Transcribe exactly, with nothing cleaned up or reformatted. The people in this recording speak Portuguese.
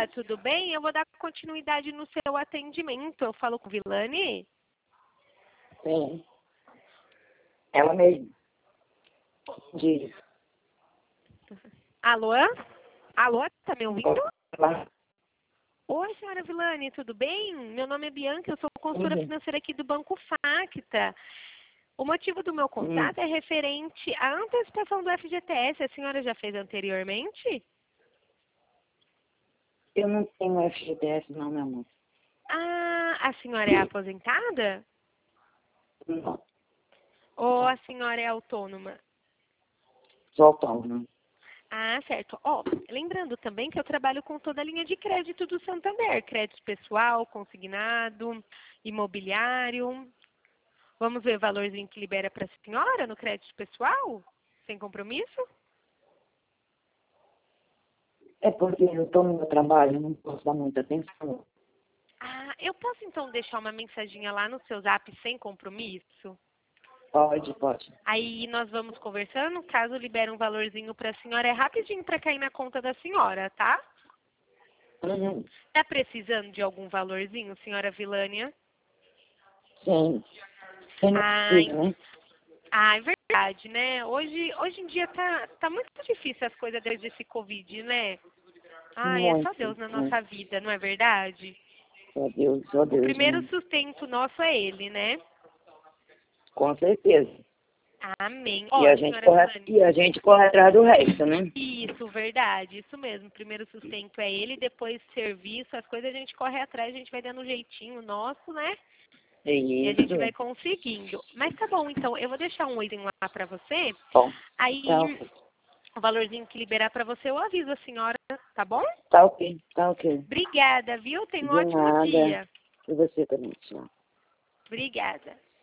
dia, tudo bem? Eu vou dar continuidade no seu atendimento. Eu falo com Vilane? Sim. Ela mesmo. Diz. Alô? Alô, tá me ouvindo? Olá. Oi, senhora Vilane, tudo bem? Meu nome é Bianca, eu sou consultora Uhum. financeira aqui do Banco Facta. O motivo do meu contato Hum. é referente à antecipação do F G T S. A senhora já fez anteriormente? Eu não tenho F G T S não, meu amor. Ah, a senhora é aposentada? Não. Ou a senhora é autônoma? Sou autônoma. Ah, certo. Ó, lembrando também que eu trabalho com toda a linha de crédito do Santander. Crédito pessoal, consignado, imobiliário. Vamos ver o valorzinho que libera para a senhora no crédito pessoal? Sem compromisso? É porque eu estou no meu trabalho, não posso dar muita atenção. Ah, eu posso então deixar uma mensaginha lá no seu zap sem compromisso? Pode, pode. Aí nós vamos conversando, caso libere um valorzinho para a senhora, é rapidinho para cair na conta da senhora, tá? Uhum. Tá precisando de algum valorzinho, senhora Vilânia? Sim. Você não Ai, precisa, né? ah, é verdade, né? Hoje, hoje em dia tá, tá muito difícil as coisas desde esse Covid, né? Ai, é só Muito. Deus na Muito. nossa vida, não é verdade? Só Deus, só O Deus primeiro mesmo. sustento nosso é Ele, né? Com certeza. Amém. E Ó, a gente senhora corre, Vilane, e a gente corre atrás do resto, né? isso, verdade, isso mesmo. O primeiro sustento é Ele, depois serviço, as coisas a gente corre atrás, a gente vai dando um jeitinho nosso, né? É E a gente isso. vai conseguindo. Mas tá bom, então, eu vou deixar um oizinho lá pra você. Bom, Aí, tá ok. o valorzinho que liberar pra você, eu aviso a senhora, tá bom? Tá ok, tá ok. Obrigada, viu? Tenha um De ótimo nada. dia. E você também, tchau. Obrigada.